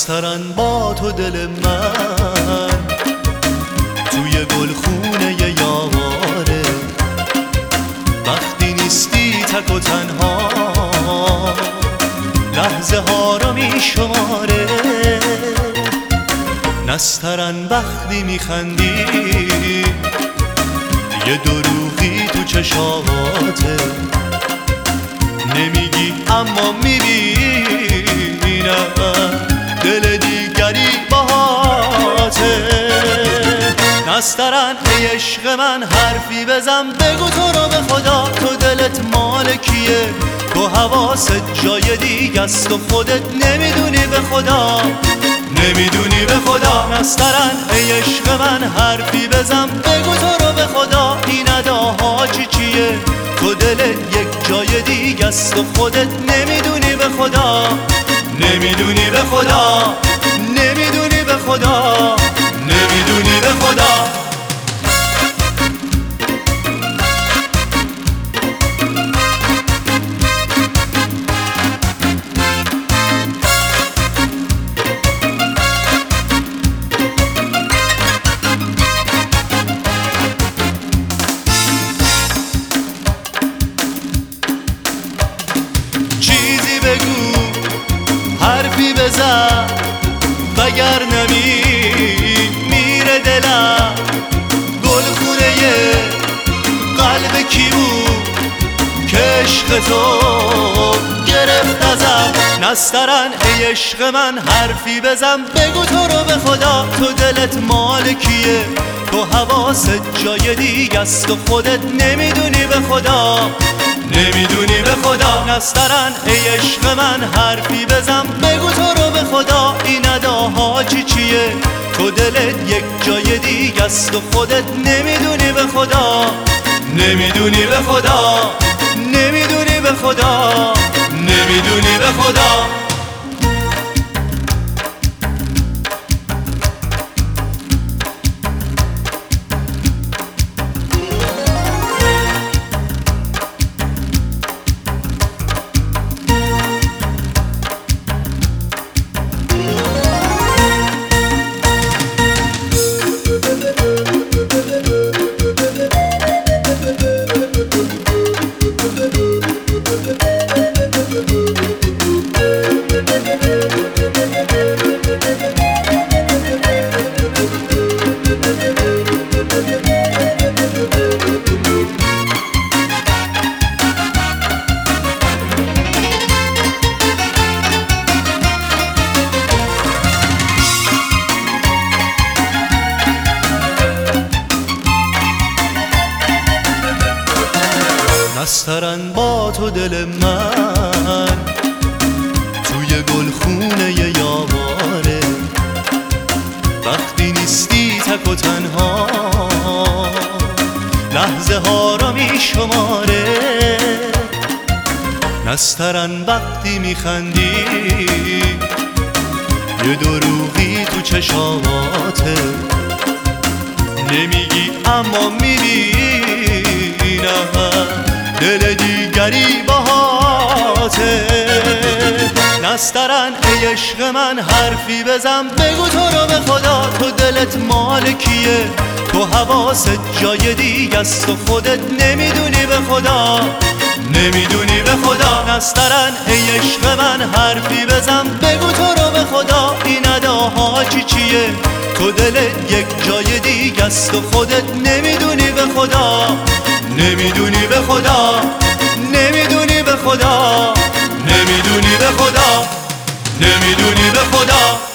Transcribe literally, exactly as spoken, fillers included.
نسترن با تو دل من توی گلخونه یاواره، وقتی نیستی تک و تنها لحظه ها رو می شماره. نسترن وقتی می خندی یه دروغی تو چشاته، نمیگی اما میبینم دل دیگری باهاته. نسترن ای عشق من حرفی بزن، بگو تو رو به خدا تو دلت مال کیه؟ تو حواست جای دیگه است و خودت نمیدونی به خدا، نمیدونی به خدا. نسترن ای عشق من حرفی بزن، بگو تو رو به خدا این اداها چی چیه؟ تو دلت یک جای دیگه است و خودت نمیدونی به خدا، نمیدونی به خدا، نمیدونی به خدا، نمیدونی به خدا. چیزی بگو، حرفی بزن، وگر نمی میره دلم. گلخونه قلب کی بود که عشق تو گرفت ازم؟ نسترن ای عشق من حرفی بزن، بگو تو رو به خدا تو دلت مال کیه؟ تو حواست جای دیگه است و خودت نمیدونی به خدا، نمیدونی به خدا. نسترن ای عشق من حرفی بزن، بگو تو رو به خدا این اداها چی چیه؟ تو دلت یک جای دیگه است و خودت نمیدونی به خدا، نمیدونی به خدا، نمیدونی به خدا، نمیدونی به خدا. نسترن با تو دل من توی گلخونه یاواره، وقتی نیستی تک و تنها لحظه ها رو می شماره. نسترن وقتی می خندی یه دروغی تو چشاته، نمیگی اما میبینم دل دیگری باهاته. نسترن ای عشق من حرفی بزن، بگو تو رو به خدا تو دلت مال کیه؟ تو حواست جای دیگه است و خودت نمیدونی به خدا، نمیدونی به خدا. نسترن ای عشق من حرفی بزن، بگو تو رو به خدا این اداها چی چیه؟ تو دلت یک جای دیگه است و خودت نمیدونی به خدا، نمیدونی به خدا، نمیدونی به خدا، نمیدونی به خدا، نمیدونی به خدا.